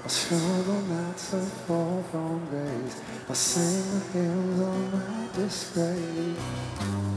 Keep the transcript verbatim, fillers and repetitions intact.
I struggle not to fall from grace. I sing the hymns of my disgrace.